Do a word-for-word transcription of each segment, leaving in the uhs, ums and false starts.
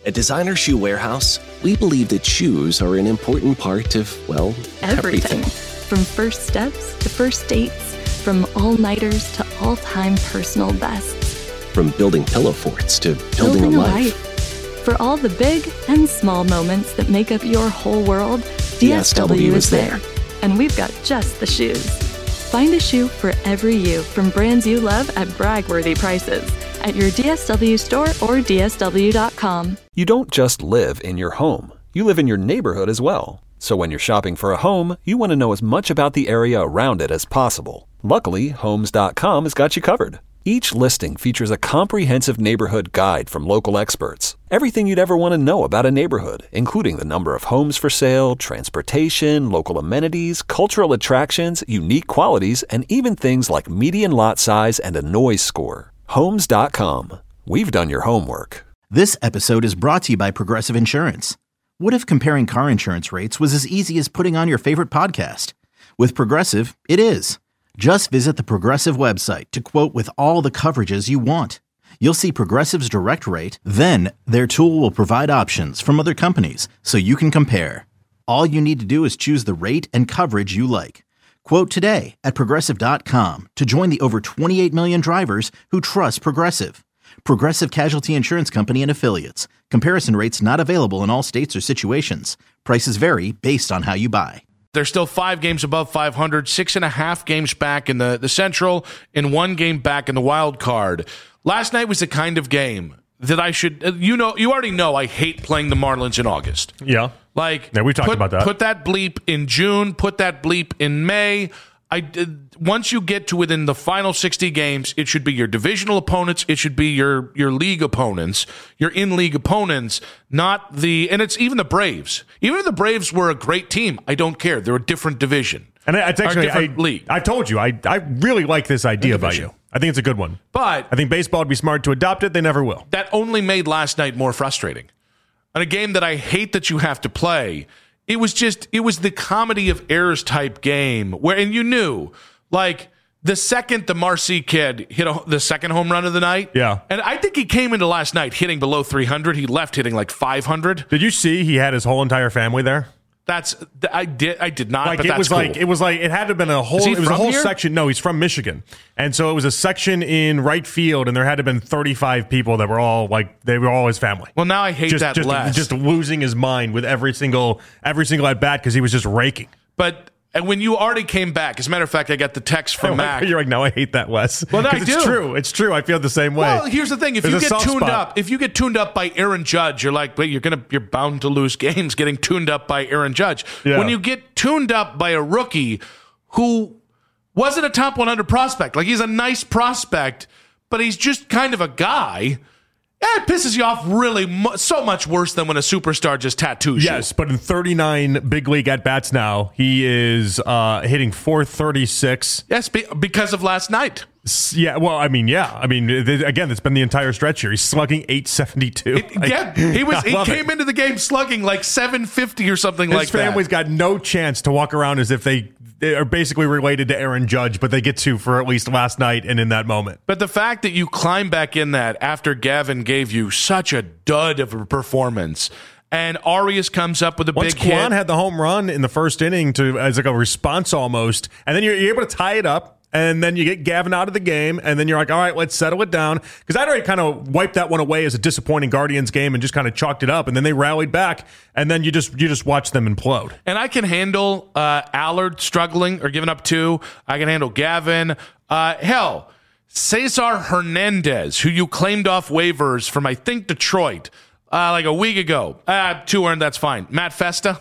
At Designer Shoe Warehouse, we believe that shoes are an important part of, well, everything. Everything. From first steps to first dates, from all-nighters to all-time personal bests. From building pillow forts to building, Building a a life. life. For all the big and small moments that make up your whole world, D S W is there. And we've got just the shoes. Find a shoe for every you from brands you love at brag-worthy prices at your D S W store or D S W dot com. You don't just live in your home. You live in your neighborhood as well. So when you're shopping for a home, you want to know as much about the area around it as possible. Luckily, Homes dot com has got you covered. Each listing features a comprehensive neighborhood guide from local experts. Everything you'd ever want to know about a neighborhood, including the number of homes for sale, transportation, local amenities, cultural attractions, unique qualities, and even things like median lot size and a noise score. Homes dot com. We've done your homework. This episode is brought to you by Progressive Insurance. What if comparing car insurance rates was as easy as putting on your favorite podcast? With Progressive, it is. Just visit the Progressive website to quote with all the coverages you want. You'll see Progressive's direct rate, then their tool will provide options from other companies so you can compare. All you need to do is choose the rate and coverage you like. Quote today at Progressive dot com to join the over twenty-eight million drivers who trust Progressive. Progressive Casualty Insurance Company and Affiliates. Comparison rates not available in all states or situations. Prices vary based on how you buy. They're still five games above five hundred, six and a half games back in the, the Central, and one game back in the wild card. Last night was the kind of game that I should, you know, you already know I hate playing the Marlins in August. Yeah. Like, yeah, we talked put, about that. Put that bleep in June, put that bleep in May. I did, once you get to within the final sixty games, it should be your divisional opponents. It should be your your league opponents, your in-league opponents, not the, and it's even the Braves. Even if the Braves were a great team, I don't care. They're a different division. And it's actually, a different I, league. I told you, I, I really like this idea about you. I think it's a good one. But I think baseball would be smart to adopt it. They never will. That only made last night more frustrating. On a game that I hate that you have to play, it was just, it was the comedy of errors type game where, and you knew, like, the second the Marcy kid hit a, the second home run of the night. Yeah. And I think he came into last night hitting below three hundred. He left hitting like five hundred. Did you see he had his whole entire family there? That's, I did, I did not, like but it that's was cool. like, it was like, it had to have been a whole, Is he it was a from whole here? section. No, he's from Michigan. And so it was a section in right field, and there had to have been thirty-five people that were all like, they were all his family. Well, now I hate just, that just, less. Just losing his mind with every single, every single at bat because he was just raking. But, and when you already came back, as a matter of fact, I got the text from Mac. You're like, no, I hate that, Wes. Well, no, I it's do. true. It's true. I feel the same way. Well, here's the thing: if There's you a get soft tuned spot. up, if you get tuned up by Aaron Judge, you're like, wait, you're gonna, you're bound to lose games getting tuned up by Aaron Judge. Yeah. When you get tuned up by a rookie who wasn't a top one hundred prospect, like he's a nice prospect, but he's just kind of a guy. Yeah, it pisses you off really mu- so much worse than when a superstar just tattoos you. Yes, but in thirty-nine big league at bats now, he is uh, hitting four thirty-six. Yes, be- because of last night. Yeah, well, I mean, yeah, I mean, th- again, it's been the entire stretch here. He's slugging eight seventy-two. It- yeah, he was. He came it. into the game slugging like seven fifty or something His like that. His family's got no chance to walk around as if they, they are basically related to Aaron Judge, but they get to for at least last night and in that moment. But the fact that you climb back in that after Gavin gave you such a dud of a performance, and Arias comes up with a Once big Kwan hit. had the home run in the first inning to as like a response almost, and then you're, you're able to tie it up. And then you get Gavin out of the game, and then you're like, all right, let's settle it down. Because I'd already kind of wiped that one away as a disappointing Guardians game and just kind of chalked it up. And then they rallied back, and then you just you just watch them implode. And I can handle uh, Allard struggling or giving up two. I can handle Gavin. Uh, hell, Cesar Hernandez, who you claimed off waivers from, I think, Detroit, uh, like a week ago. Uh, two earned, that's fine. Matt Festa.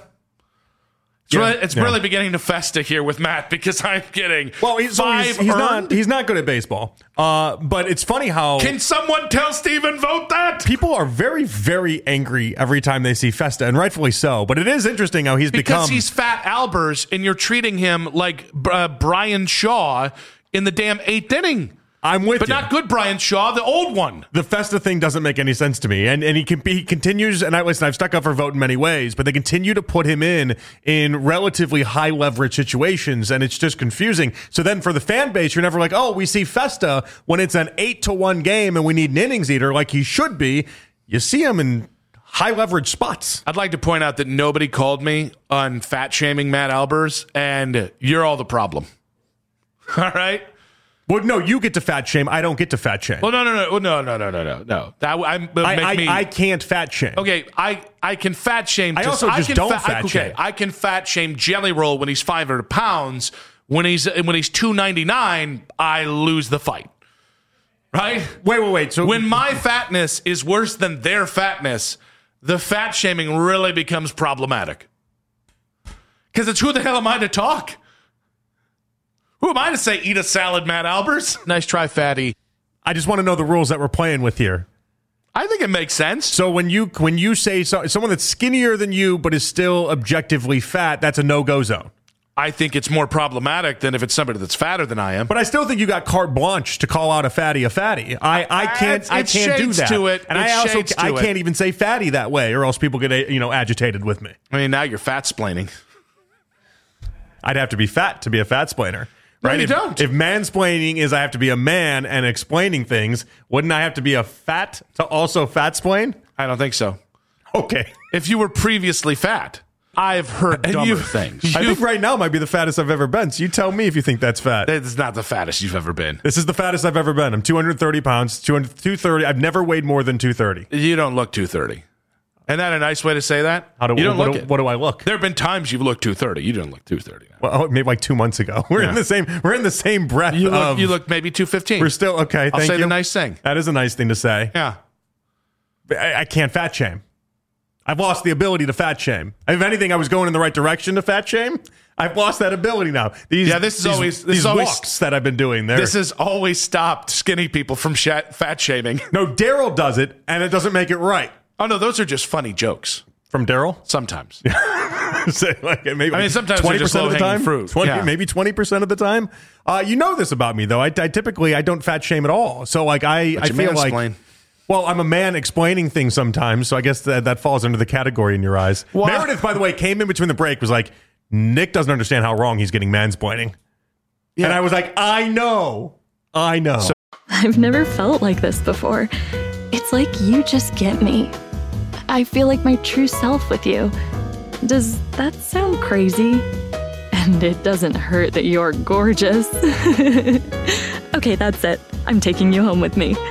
It's, Yeah, really, it's yeah. really beginning to festa here with Matt because I'm getting Well, he's, so five he's, he's earned. not he's not good at baseball. Uh, but it's funny how Can someone tell Steven Vogt that? people are very, very angry every time they see Festa, and rightfully so. But it is interesting how he's Because become he's Fat Albers and you're treating him like uh, Brian Shaw in the damn eighth inning. I'm with But you. not good Brian Shaw, the old one. The Festa thing doesn't make any sense to me, and and he can he continues. And I listen, I've stuck up for Vogt in many ways, but they continue to put him in in relatively high leverage situations, and it's just confusing. So then for the fan base, you're never like, oh, we see Festa when it's an eight to one game and we need an innings eater like he should be. You see him in high leverage spots. I'd like to point out that nobody called me on fat shaming Matt Albers, and you're all the problem. All right? Well, no, you get to fat shame. I don't get to fat shame. Well, no, no, no, no, no, no, no, no, no. That I'm. I, make I, me, I can't fat shame. Okay, I, I can fat shame. To, I also just can don't fa- fat I, okay, shame. I can fat shame Jelly Roll when he's five hundred pounds. When he's when he's two ninety-nine, I lose the fight. Right? Wait, wait, wait. So when my fatness is worse than their fatness, the fat shaming really becomes problematic. Because it's who the hell am I to talk? Who am I to say eat a salad, Matt Albers? Nice try, fatty. I just want to know the rules that we're playing with here. I think it makes sense. So when you when you say so, someone that's skinnier than you but is still objectively fat, that's a no-go zone. I think it's more problematic than if it's somebody that's fatter than I am. But I still think you got carte blanche to call out a fatty a fatty. I, I can't It's- I it's can't do shades that. to it. And It's I also shades to I it. can't even say fatty that way, or else people get you know agitated with me. I mean, now you're fat splaining. I'd have to be fat to be a fat splainer. No, Right? you if, don't. If mansplaining is I have to be a man and explaining things, wouldn't I have to be a fat to also fat splain? I don't think so. Okay. If you were previously fat, I've heard dumber you- things. I think right now might be the fattest I've ever been. So you tell me if you think that's fat. It's not the fattest you've ever been. This is the fattest I've ever been. I'm two hundred thirty pounds, two hundred, two thirty. I've never weighed more than two thirty. You don't look two thirty. Isn't that a nice way to say that? How do, you don't what, look do, it. what do I look? There have been times you've looked two thirty. You didn't look two thirty. Well, oh, maybe like two months ago. We're Yeah. in the same. We're in the same breath. You look, of, you look maybe two fifteen. We're still okay. I'll Thank say you. the nice thing. That is a nice thing to say. Yeah. But I, I can't fat shame. I've lost the ability to fat shame. If anything, I was going in the right direction to fat shame. I've lost that ability now. These, Yeah, this is these, always- this these is always- walks that I've been doing there. This has always stopped skinny people from sh- fat shaming. no, Daryl does it, and it doesn't make it right. Oh, no, those are just funny jokes. From Daryl? Sometimes. Say, like, maybe I mean, sometimes they're just of the low-hanging time, fruit. twenty, Yeah. maybe twenty percent of the time. Uh, you know this about me, though. I, I typically I don't fat shame at all. So like I, I you feel like mansplain. well, I'm a man explaining things sometimes. So I guess that that falls under the category in your eyes. Well- Meredith, by the way, came in between the break was like, Nick doesn't understand how wrong he's getting mansplaining, Yeah. and I was like, I know, I know. So- I've never felt like this before. It's like you just get me. I feel like my true self with you. Does that sound crazy? And it doesn't hurt that you're gorgeous. Okay, that's it. I'm taking you home with me.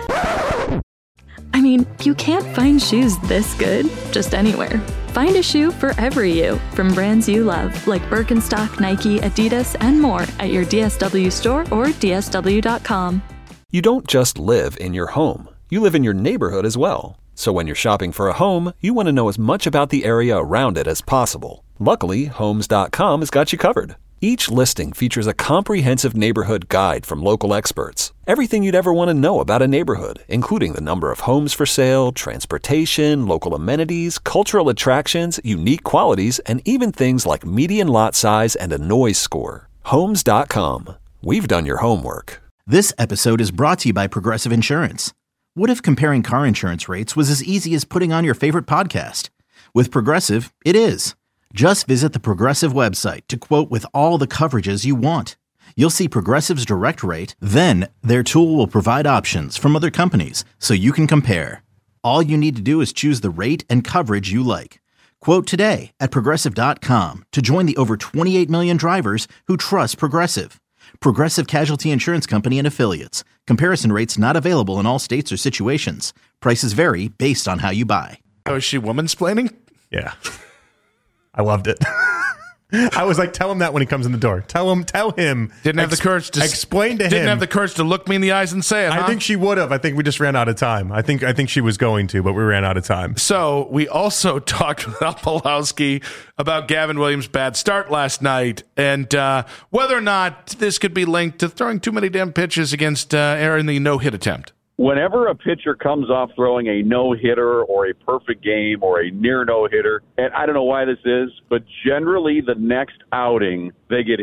I mean, you can't find shoes this good just anywhere. Find a shoe for every you from brands you love, like Birkenstock, Nike, Adidas, and more at your D S W store or D S W dot com. You don't just live in your home, you live in your neighborhood as well. So when you're shopping for a home, you want to know as much about the area around it as possible. Luckily, Homes dot com has got you covered. Each listing features a comprehensive neighborhood guide from local experts. Everything you'd ever want to know about a neighborhood, including the number of homes for sale, transportation, local amenities, cultural attractions, unique qualities, and even things like median lot size and a noise score. Homes dot com. We've done your homework. This episode is brought to you by Progressive Insurance. What if comparing car insurance rates was as easy as putting on your favorite podcast? With Progressive, it is. Just visit the Progressive website to quote with all the coverages you want. You'll see Progressive's direct rate, then their tool will provide options from other companies so you can compare. All you need to do is choose the rate and coverage you like. Quote today at Progressive dot com to join the over twenty-eight million drivers who trust Progressive. Progressive Casualty Insurance Company and Affiliates. Comparison rates not available in all states or situations. Prices vary based on how you buy. Oh, is she woman-splaining? Yeah, I loved it. I was like, tell him that when he comes in the door. Tell him, tell him. Didn't have Ex- the courage to explain to him. Didn't have the courage to look me in the eyes and say it. I huh? think she would have. I think we just ran out of time. I think I think she was going to, but we ran out of time. So we also talked with Al Pawlowski about Gavin Williams' bad start last night and uh, whether or not this could be linked to throwing too many damn pitches against uh, Aaron, the no-hit attempt. Whenever a pitcher comes off throwing a no-hitter or a perfect game or a near no-hitter, and I don't know why this is, but generally the next outing they get hit.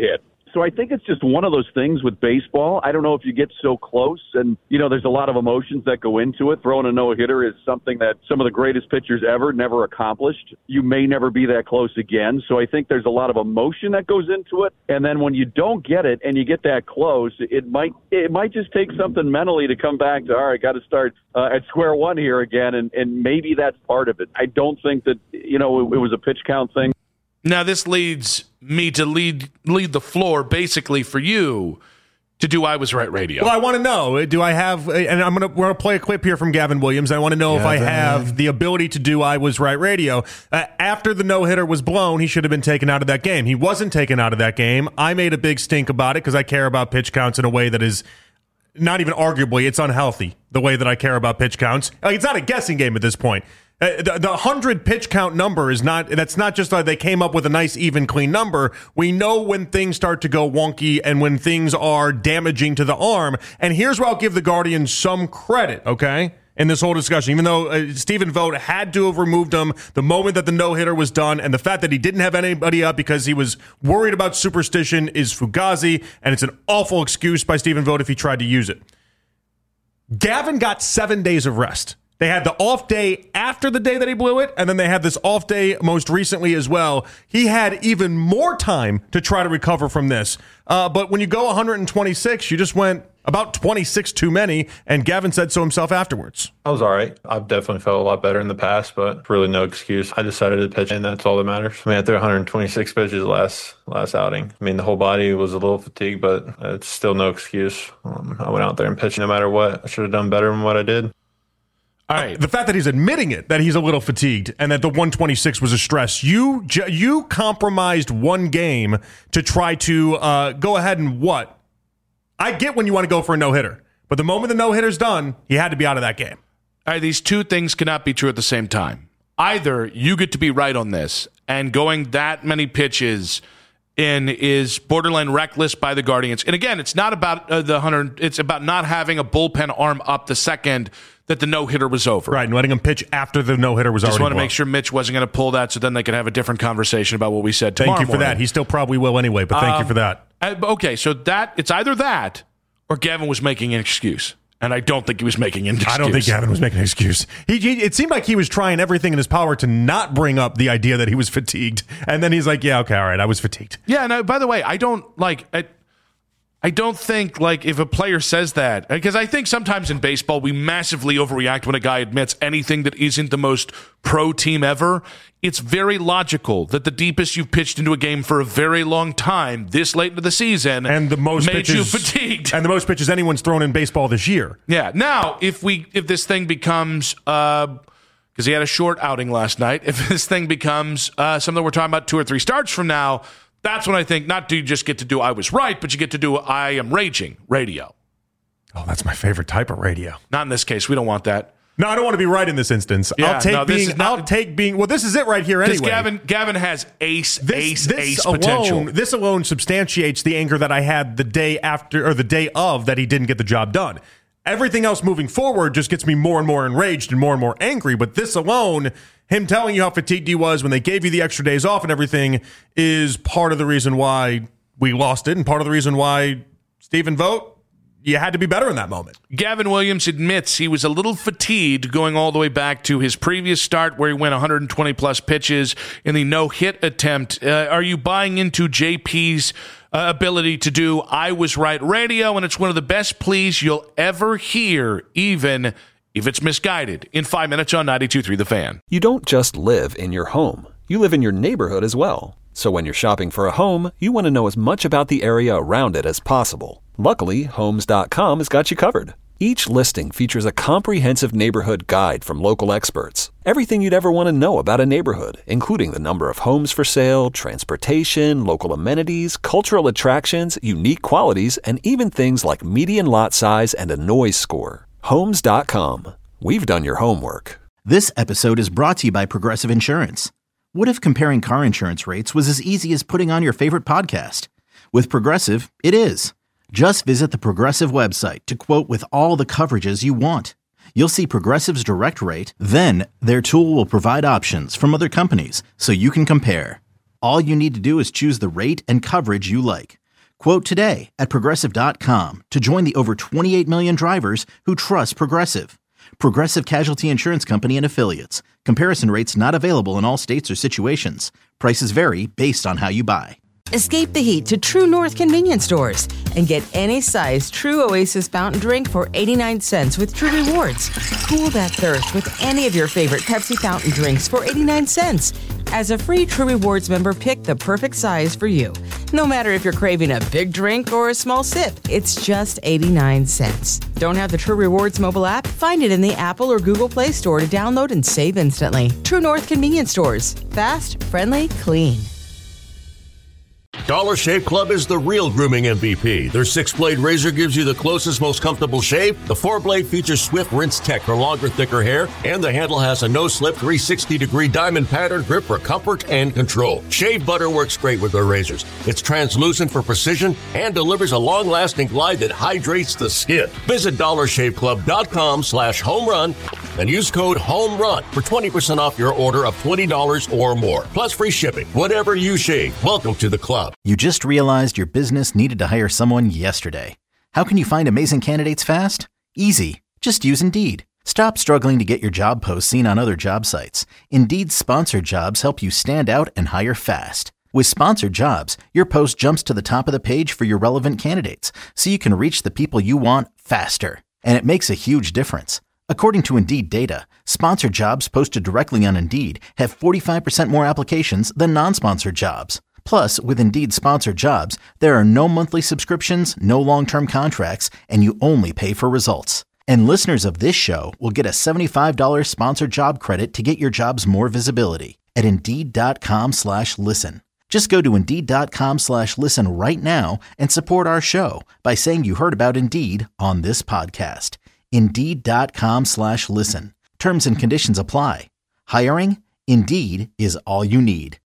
So I think it's just one of those things with baseball. I don't know if you get so close and, you know, there's a lot of emotions that go into it. Throwing a no-hitter is something that some of the greatest pitchers ever never accomplished. You may never be that close again. So I think there's a lot of emotion that goes into it. And then when you don't get it and you get that close, it might it might just take something mentally to come back to, all right, got to start uh, at square one here again. And, and maybe that's part of it. I don't think that, you know, it, it was a pitch count thing. Now, this leads me to lead lead the floor basically for you to do I Was Right Radio. Well, I want to know, do I have, and I'm going to, we're going to play a clip here from Gavin Williams. I want to know Gavin. if I have the ability to do I Was Right Radio. Uh, after the no-hitter was blown, he should have been taken out of that game. He wasn't taken out of that game. I made a big stink about it because I care about pitch counts in a way that is not even arguably, it's unhealthy, the way that I care about pitch counts. Like, it's not a guessing game at this point. Uh, the, the one hundred pitch count number is not, that's not just like they came up with a nice, even, clean number. We know when things start to go wonky and when things are damaging to the arm. And here's where I'll give the Guardians some credit, okay, in this whole discussion. Even though uh, Stephen Vogt had to have removed him the moment that the no-hitter was done, and the fact that he didn't have anybody up because he was worried about superstition is fugazi, and it's an awful excuse by Stephen Vogt if he tried to use it. Gavin got seven days of rest. They had the off day after the day that he blew it, and then they had this off day most recently as well. He had even more time to try to recover from this. Uh, but when you go one hundred twenty-six, you just went about twenty-six too many, and Gavin said so himself afterwards. I was all right. I've definitely felt a lot better in the past, but really no excuse. I decided to pitch, and that's all that matters. I mean, I threw one hundred twenty-six pitches last last outing. I mean, the whole body was a little fatigued, but it's still no excuse. Um, I went out there and pitched no matter what. I should have done better than what I did. All right. The fact that he's admitting it, that he's a little fatigued, and that the one twenty-six was a stress, you you compromised one game to try to uh, go ahead and what? I get when you want to go for a no-hitter, but the moment the no-hitter's done, he had to be out of that game. All right, these two things cannot be true at the same time. Either you get to be right on this, and going that many pitches in is borderline reckless by the Guardians. And again, it's not about uh, the one hundred, it's about not having a bullpen arm up the second that the no-hitter was over. Right, and letting him pitch after the no-hitter was Just already Just want to blown. make sure Mitch wasn't going to pull that so then they could have a different conversation about what we said tomorrow Thank you for morning. that. He still probably will anyway, but thank um, you for that. Uh, okay, so that it's either that or Gavin was making an excuse. And I don't think he was making an excuse. I don't think Gavin was making an excuse. He, he, it seemed like he was trying everything in his power to not bring up the idea that he was fatigued. And then he's like, yeah, okay, all right, I was fatigued. Yeah, and I, by the way, I don't, like, I, I don't think, like, if a player says that, because I think sometimes in baseball we massively overreact when a guy admits anything that isn't the most pro team ever. It's very logical that the deepest you've pitched into a game for a very long time, this late into the season, and the most made pitches, you fatigued. And the most pitches anyone's thrown in baseball this year. Yeah. Now, if we if this thing becomes, because uh, he had a short outing last night, if this thing becomes uh, something we're talking about two or three starts from now, that's when I think not do you just get to do I was right, but you get to do I am raging radio. Oh, that's my favorite type of radio. Not in this case. We don't want that. No, I don't want to be right in this instance. Yeah, I'll take no, being. not, I'll take being. Well, this is it right here anyway. Gavin, Gavin has ace, this, ace, this ace alone, potential. This alone substantiates the anger that I had the day after or the day of that he didn't get the job done. Everything else moving forward just gets me more and more enraged and more and more angry. But this alone, him telling you how fatigued he was when they gave you the extra days off and everything, is part of the reason why we lost it, and part of the reason why Stephen Vogt, you had to be better in that moment. Gavin Williams admits he was a little fatigued going all the way back to his previous start where he went one hundred twenty plus pitches in the no-hit attempt. Uh, are you buying into J P's uh, ability to do I Was Right radio? And it's one of the best pleas you'll ever hear, even if it's misguided. In five minutes on ninety-two point three The Fan. You don't just live in your home. You live in your neighborhood as well. So when you're shopping for a home, you want to know as much about the area around it as possible. Luckily, Homes dot com has got you covered. Each listing features a comprehensive neighborhood guide from local experts. Everything you'd ever want to know about a neighborhood, including the number of homes for sale, transportation, local amenities, cultural attractions, unique qualities, and even things like median lot size and a noise score. Homes dot com. We've done your homework. This episode is brought to you by Progressive Insurance. What if comparing car insurance rates was as easy as putting on your favorite podcast? With Progressive, it is. Just visit the Progressive website to quote with all the coverages you want. You'll see Progressive's direct rate, then their tool will provide options from other companies so you can compare. All you need to do is choose the rate and coverage you like. Quote today at Progressive dot com to join the over twenty-eight million drivers who trust Progressive. Progressive Casualty Insurance Company and Affiliates. Comparison rates not available in all states or situations. Prices vary based on how you buy. Escape the heat to True North convenience stores and get any size True Oasis fountain drink for eighty-nine cents with True Rewards. Cool that thirst with any of your favorite Pepsi fountain drinks for eighty-nine cents. As a free True Rewards member, pick the perfect size for you. No matter if you're craving a big drink or a small sip, it's just eighty-nine cents. Don't have the True Rewards mobile app? Find it in the Apple or Google Play Store to download and save instantly. True North convenience stores. Fast, friendly, clean. Dollar Shave Club is the real grooming M V P. Their six-blade razor gives you the closest, most comfortable shave. The four-blade features swift rinse tech for longer, thicker hair, and the handle has a no-slip three hundred sixty degree diamond pattern grip for comfort and control. Shave butter works great with their razors. It's translucent for precision and delivers a long-lasting glide that hydrates the skin. Visit dollar shave club dot com slash home run and use code HOMERUN for twenty percent off your order of twenty dollars or more, plus free shipping. Whatever you shave, welcome to the club. You just realized your business needed to hire someone yesterday. How can you find amazing candidates fast? Easy. Just use Indeed. Stop struggling to get your job posts seen on other job sites. Indeed's sponsored jobs help you stand out and hire fast. With sponsored jobs, your post jumps to the top of the page for your relevant candidates, so you can reach the people you want faster. And it makes a huge difference. According to Indeed data, sponsored jobs posted directly on Indeed have forty-five percent more applications than non-sponsored jobs. Plus, with Indeed sponsored jobs, there are no monthly subscriptions, no long-term contracts, and you only pay for results. And listeners of this show will get a seventy-five dollars sponsored job credit to get your jobs more visibility at Indeed.com slash listen. Just go to Indeed.com slash listen right now and support our show by saying you heard about Indeed on this podcast. Indeed.com slash listen. Terms and conditions apply. Hiring? Indeed is all you need.